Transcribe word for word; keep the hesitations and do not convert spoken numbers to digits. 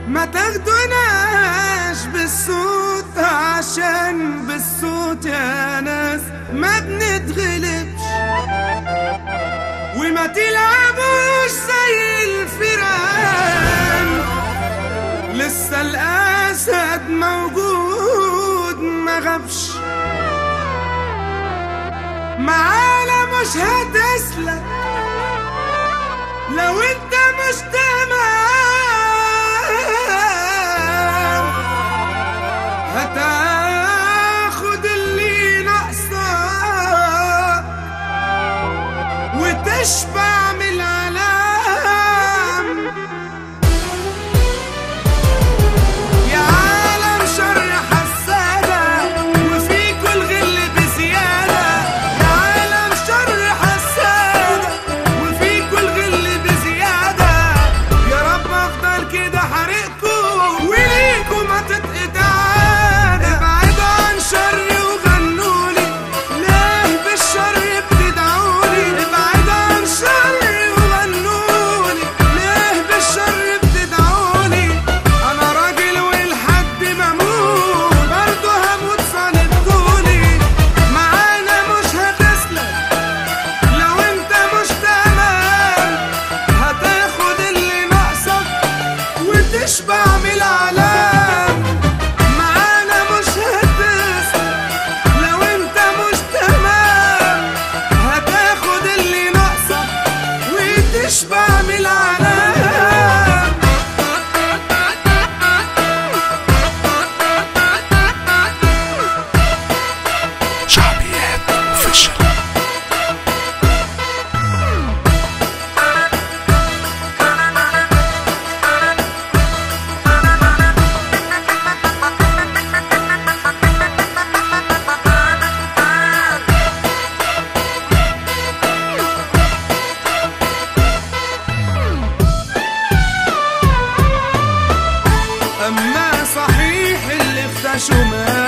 ما تاخدوناش بالصوت عشان بالصوت يا ناس ما بنتغلبش، وما تلعبوش زي الفيران، لسه الأسد موجود ما غابش. معانا مش هتسلك لو انت مش تمام، هتاخد اللي ناقصك وتشبع من العالم. يا عالم شر حسادة وفيكوا الغل بزيادة، يا عالم شر حسادة وفيكوا الغل بزيادة. يا رب افضل كده حرقكوا وليكوا ما تتقطعانا. ابعدوا عن شري وغنولي، ليه بالشر بتدعوني؟ ابعدوا عن شري وغنولي، ليه بالشر بتدعوني؟ انا راجل ولحد ما اموت برضه هموت صانبتوني. معانا مش هتسلك لو انت مش تمام، هتاخد اللي ناقصك وتشبع من العالم. معانا مش هتسلك لو انت مش تمام، هتاخد اللي ناقصك وتشبع من العالم. شعبيات اوفيشال. اما صحيح اللي اختشوا